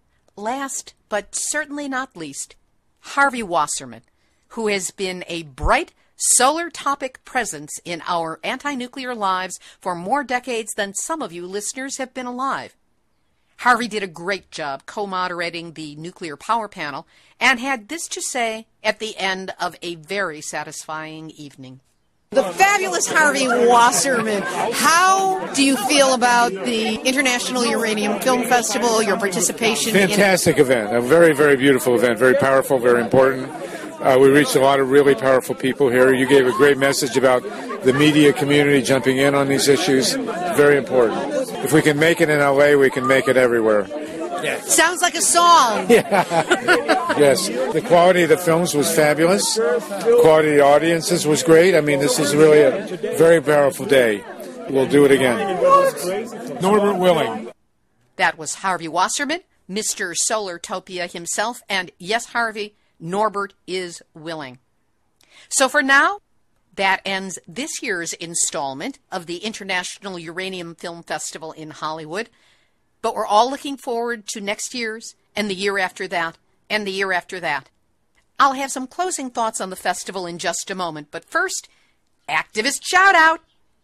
Last, but certainly not least, Harvey Wasserman, who has been a bright, solar topic presence in our anti-nuclear lives for more decades than some of you listeners have been alive. Harvey did a great job co-moderating the Nuclear Power Panel and had this to say at the end of a very satisfying evening. The fabulous Harvey Wasserman, how do you feel about the International Uranium Film Festival, your participation in it? Fantastic event, a very, very beautiful event, very powerful, very important. We reached a lot of really powerful people here. You gave a great message about the media community jumping in on these issues. Very important. If we can make it in LA, we can make it everywhere. Yeah. Sounds like a song. Yeah. Yes. The quality of the films was fabulous. The quality of the audiences was great. I mean, this is really a very powerful day. We'll do it again. Norbert Willing. That was Harvey Wasserman, Mr. Solartopia himself, and yes, Harvey, Norbert is willing. So for now, that ends this year's installment of the International Uranium Film Festival in Hollywood. But we're all looking forward to next year's, and the year after that, and the year after that. I'll have some closing thoughts on the festival in just a moment, but first, activist shout-out.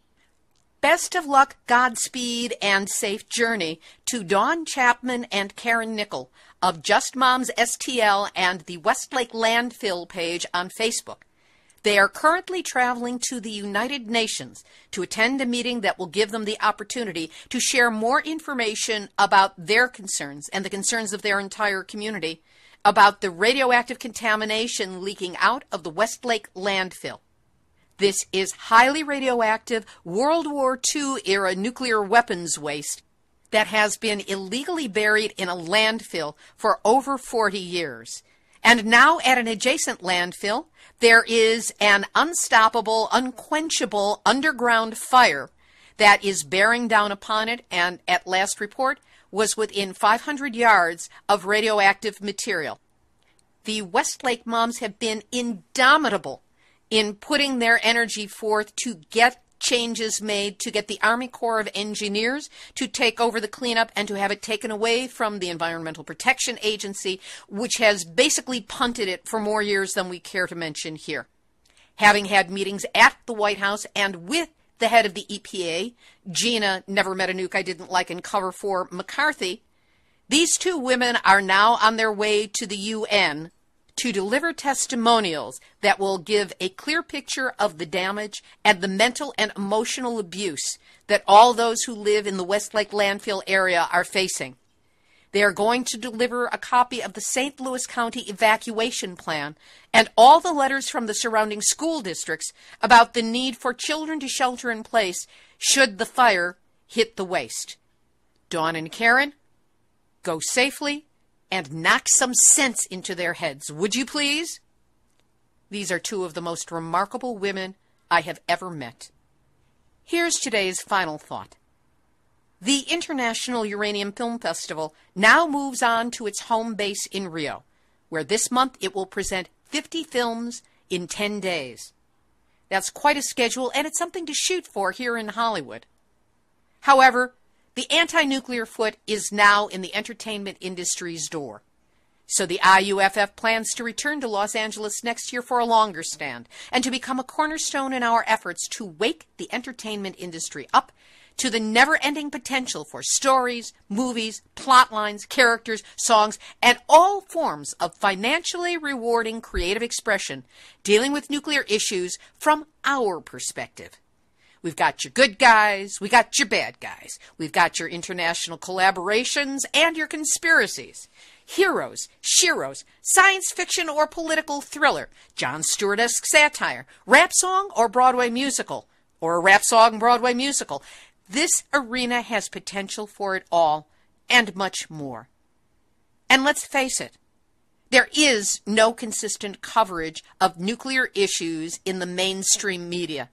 Best of luck, Godspeed, and safe journey to Dawn Chapman and Karen Nickel of Just Moms STL and the Westlake Landfill page on Facebook. They are currently traveling to the United Nations to attend a meeting that will give them the opportunity to share more information about their concerns and the concerns of their entire community about the radioactive contamination leaking out of the Westlake landfill. This is highly radioactive World War II era nuclear weapons waste that has been illegally buried in a landfill for over 40 years. And now at an adjacent landfill, there is an unstoppable, unquenchable underground fire that is bearing down upon it, and at last report was within 500 yards of radioactive material. The Westlake moms have been indomitable in putting their energy forth to get changes made, to get the Army Corps of Engineers to take over the cleanup and to have it taken away from the Environmental Protection Agency, which has basically punted it for more years than we care to mention here. Having had meetings at the White House and with the head of the EPA, Gina Never Met a Nuke I Didn't Like and Cover for McCarthy, these two women are now on their way to the UN to deliver testimonials that will give a clear picture of the damage and the mental and emotional abuse that all those who live in the Westlake landfill area are facing. They are going to deliver a copy of the St. Louis County evacuation plan and all the letters from the surrounding school districts about the need for children to shelter in place should the fire hit the waste. Dawn and Karen, go safely and knock some sense into their heads, would you please? These are two of the most remarkable women I have ever met. Here's today's final thought. The International Uranium Film Festival now moves on to its home base in Rio, where this month it will present 50 films in 10 days. That's quite a schedule, and it's something to shoot for here in Hollywood. However, the anti-nuclear foot is now in the entertainment industry's door. So the IUFF plans to return to Los Angeles next year for a longer stand and to become a cornerstone in our efforts to wake the entertainment industry up to the never-ending potential for stories, movies, plot lines, characters, songs, and all forms of financially rewarding creative expression dealing with nuclear issues from our perspective. We've got your good guys, we got your bad guys, we've got your international collaborations and your conspiracies. Heroes, sheroes, science fiction or political thriller, Jon Stewart-esque satire, rap song or Broadway musical, or a rap song Broadway musical. This arena has potential for it all and much more. And let's face it, there is no consistent coverage of nuclear issues in the mainstream media.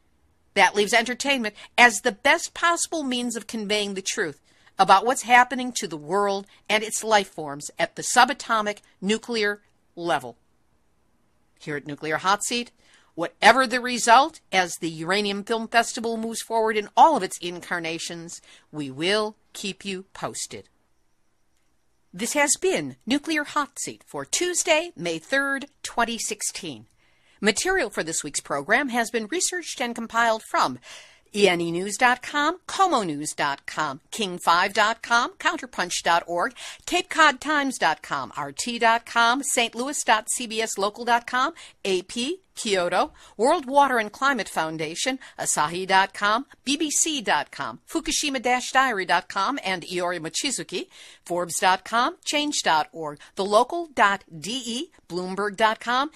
That leaves entertainment as the best possible means of conveying the truth about what's happening to the world and its life forms at the subatomic nuclear level. Here at Nuclear Hot Seat, whatever the result as the Uranium Film Festival moves forward in all of its incarnations, we will keep you posted. This has been Nuclear Hot Seat for Tuesday, May 3rd, 2016. Material for this week's program has been researched and compiled from ENEnews.com, ComoNews.com, King5.com, Counterpunch.org, CapeCodTimes.com, RT.com, StLouis.CBSLocal.com, AP, Kyoto, World Water and Climate Foundation, Asahi.com, BBC.com, Fukushima-Diary.com, and Iori Mochizuki, Forbes.com, Change.org, TheLocal.de, Bloomberg.com,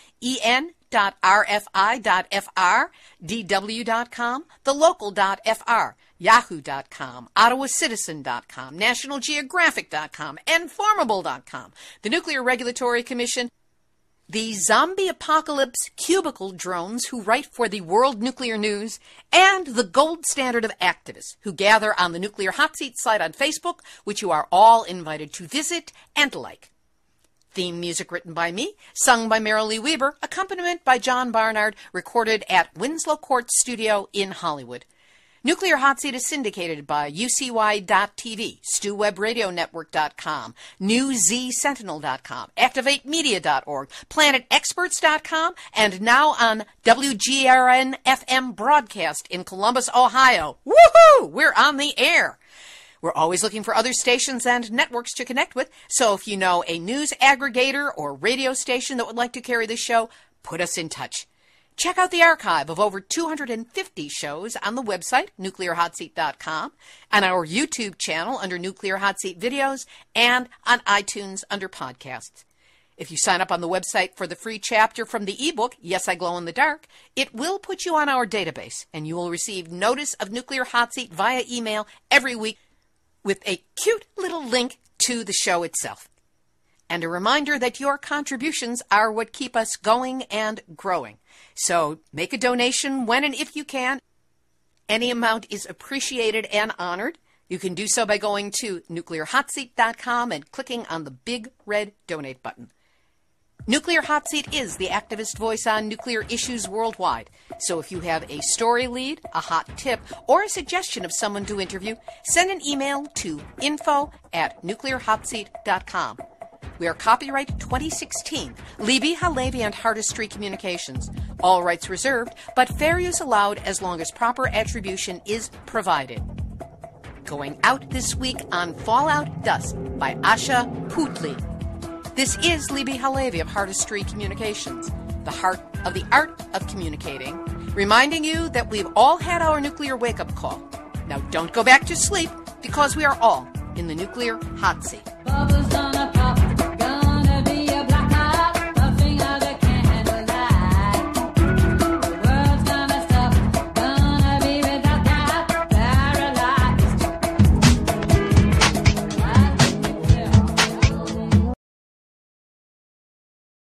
RFI.fr, DW.com, TheLocal.fr, Yahoo.com, OttawaCitizen.com, NationalGeographic.com, Informable.com, the Nuclear Regulatory Commission, the Zombie Apocalypse Cubicle Drones who write for the World Nuclear News, and the gold standard of activists who gather on the Nuclear Hot Seat site on Facebook, which you are all invited to visit and like. Theme music written by me, sung by Marilee Weber, accompaniment by John Barnard, recorded at Winslow Court Studio in Hollywood. Nuclear Hot Seat is syndicated by UCY.TV, StewWebRadioNetwork.com, NewZSentinel.com, ActivateMedia.org, PlanetExperts.com, and now on WGRN-FM broadcast in Columbus, Ohio. Woohoo! We're on the air. We're always looking for other stations and networks to connect with, so if you know a news aggregator or radio station that would like to carry the show, put us in touch. Check out the archive of over 250 shows on the website, nuclearhotseat.com, on our YouTube channel under Nuclear Hot Seat Videos, and on iTunes under Podcasts. If you sign up on the website for the free chapter from the ebook, Yes, I Glow in the Dark, it will put you on our database, and you will receive notice of Nuclear Hot Seat via email every week with a cute little link to the show itself. And a reminder that your contributions are what keep us going and growing. So make a donation when and if you can. Any amount is appreciated and honored. You can do so by going to nuclearhotseat.com and clicking on the big red donate button. Nuclear Hot Seat is the activist voice on nuclear issues worldwide. So if you have a story lead, a hot tip, or a suggestion of someone to interview, send an email to info@nuclearhotseat.com. We are copyright 2016, Libby, Halevi, and Hardestry Communications. All rights reserved, but fair use allowed as long as proper attribution is provided. Going out this week on Fallout Dust by Asha Putli. This is Libby Halevi of Heartistry Communications, the heart of the art of communicating, reminding you that we've all had our nuclear wake-up call. Now don't go back to sleep, because we are all in the nuclear hot seat.